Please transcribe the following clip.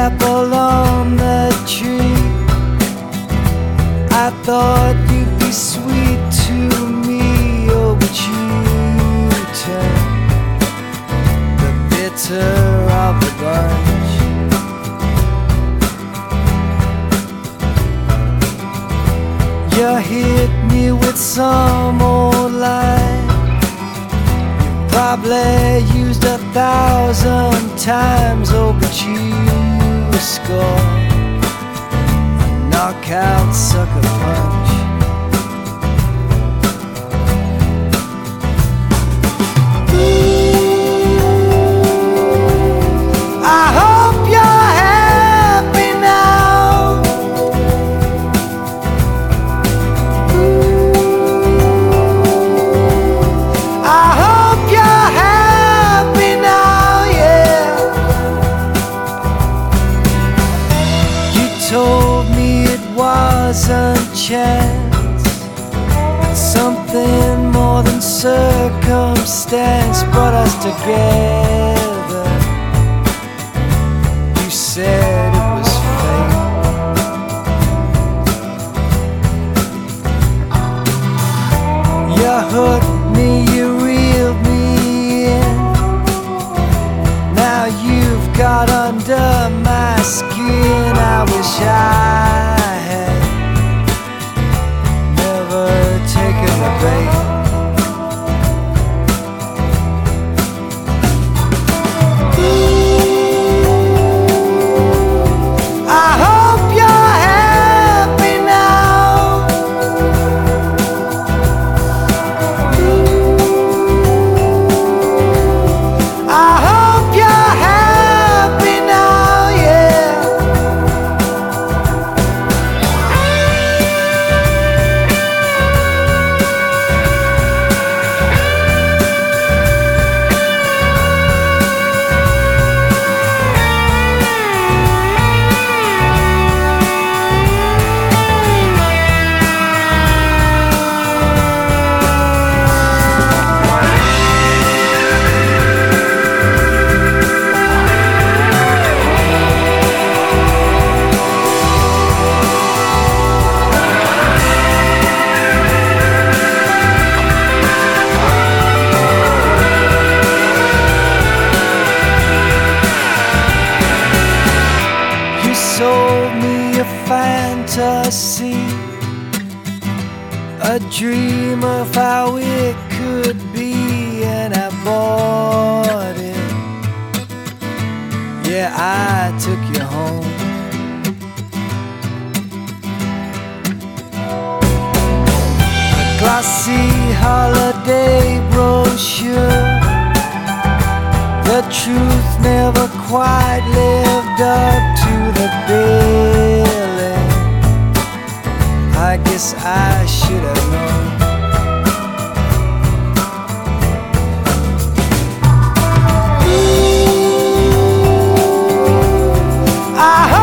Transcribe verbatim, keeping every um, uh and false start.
apple on the tree. I thought you'd be sweet to me, oh, but you turned the bitter of the bunch. You hit me with some old line you probably used a thousand times, oh, but you scored a knockout sucker punch. I hope you're happy now. I hope you're happy now, yeah. You told me it wasn't chance, something more than circumstance brought us together. You said it was fate. You hooked me, you reeled me in. Now you've got under my skin. I wish I had never taken the bait. Sold me a fantasy, a dream of how it could be, and I bought it. Yeah, I took you home. A glossy holiday brochure. The truth never quite lived up to the billing. I guess I should have known. Ooh, I